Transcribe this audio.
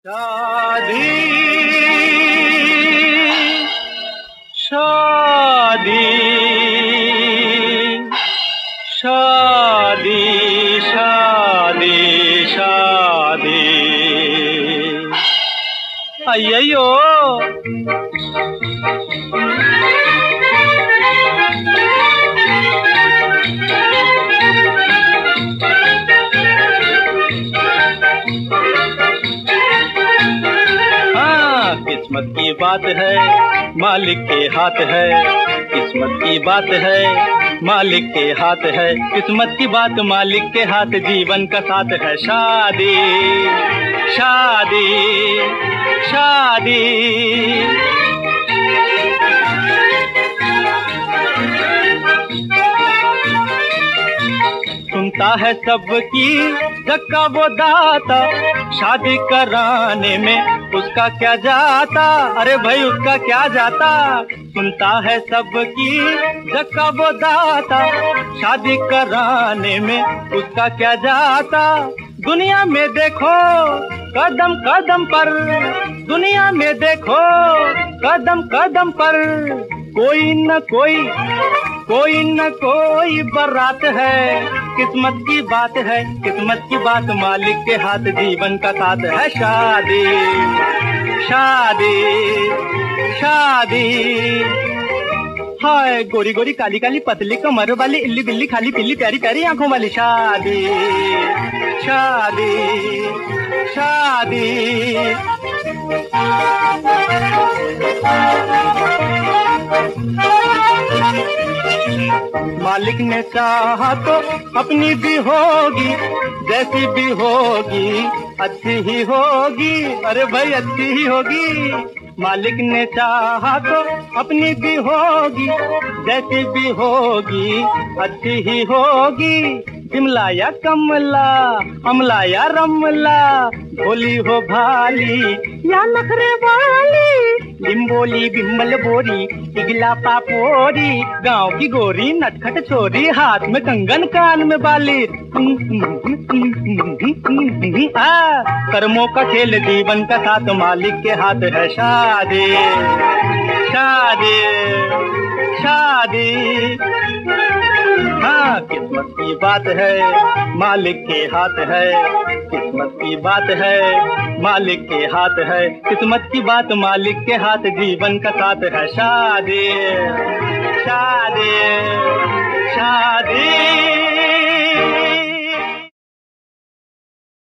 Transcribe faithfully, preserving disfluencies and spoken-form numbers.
शादी शादी शादी शादी शादी अय्यो किस्मत की बात है मालिक के हाथ है, किस्मत की बात है मालिक के हाथ है, किस्मत की बात मालिक के हाथ, जीवन का साथ है। शादी शादी शादी सुनता है सबकी धक्का वो दाता, शादी कराने में उसका क्या जाता, अरे भाई उसका क्या जाता। सुनता है सबकी धक्का वो दाता, शादी कराने में उसका क्या जाता। दुनिया में देखो कदम कदम पर, दुनिया में देखो कदम कदम पर कोई न कोई कोई न कोई बारात है। किस्मत की बात है, किस्मत की बात मालिक के हाथ, जीवन का साथ है। शादी शादी शादी हाय गोरी गोरी काली काली पतली कमर वाली, इल्ली बिल्ली खाली पिल्ली प्यारी प्यारी आंखों वाली। शादी शादी शादी मालिक ने चाहा तो अपनी भी होगी, जैसी भी होगी अच्छी ही होगी, अरे भाई अच्छी ही होगी। मालिक ने चाहा तो अपनी भी होगी, जैसी भी होगी अच्छी ही होगी। शिमला या कमला, अमला या रमला, भोली हो भाली या नखरे वाली, लिम्बोली बिम्बल बोरी पिघला पापोरी, गांव की गोरी नटखट छोरी, हाथ में कंगन कान में बाली। आ, कर्मों का खेल जीवन का साथ मालिक के हाथ है। शादी शादी शादी हाँ किस्मत की बात है मालिक के हाथ है, किस्मत की बात है मालिक के हाथ है, किस्मत की बात मालिक के हाथ, जीवन का साथ है। शादी शादी शादी